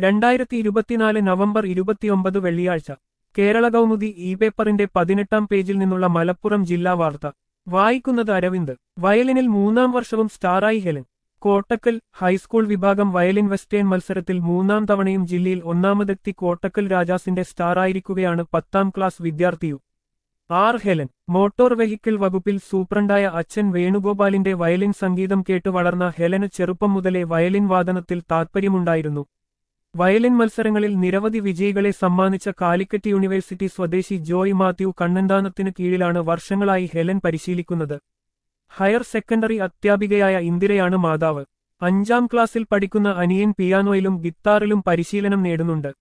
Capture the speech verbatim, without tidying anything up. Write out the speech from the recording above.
രണ്ടായിരത്തി ഇരുപത്തിനാല് നവംബർ ഇരുപത്തിയൊമ്പത് വെള്ളിയാഴ്ച കേരള കൗമുദി ഇ പേപ്പറിന്റെ പതിനെട്ടാം പേജിൽ നിന്നുള്ള മലപ്പുറം ജില്ലാ വാർത്ത വായിക്കുന്നത് അരവിന്ദ്. വയലിനിൽ മൂന്നാം വർഷവും സ്റ്റാറായി ഹെലൻ. കോട്ടക്കൽ ഹൈസ്കൂൾ വിഭാഗം വയലിൻ വെസ്റ്റേൺ മത്സരത്തിൽ മൂന്നാം തവണയും ജില്ലയിൽ ഒന്നാമതെത്തി കോട്ടക്കൽ രാജാസിന്റെ സ്റ്റാറായിരിക്കുകയാണ് പത്താം ക്ലാസ് വിദ്യാർത്ഥിയു ആർ ഹെലൻ. മോട്ടോർ വെഹിക്കിൾ വകുപ്പിൽ സൂപ്രണ്ടായ അച്ഛൻ വേണുഗോപാലിന്റെ വയലിൻ സംഗീതം കേട്ടു വളർന്ന ഹെലന് ചെറുപ്പം മുതലേ വയലിൻ വാദനത്തിൽ താൽപ്പര്യമുണ്ടായിരുന്നു. വയലിൻ മത്സരങ്ങളിൽ നിരവധി വിജയികളെ സമ്മാനിച്ച കാലിക്കറ്റ് യൂണിവേഴ്സിറ്റി സ്വദേശി ജോയ് മാത്യു കണ്ണന്താനത്തിന് കീഴിലാണ് വർഷങ്ങളായി ഹെലൻ പരിശീലിക്കുന്നത്. ഹയർ സെക്കൻഡറി അധ്യാപികയായ ഇന്ദിരയാണ് മാതാവ്. അഞ്ചാം ക്ലാസ്സിൽ പഠിക്കുന്ന അനിയൻ പിയാനോയിലും ഗിത്താറിലും പരിശീലനം നേടുന്നുണ്ട്.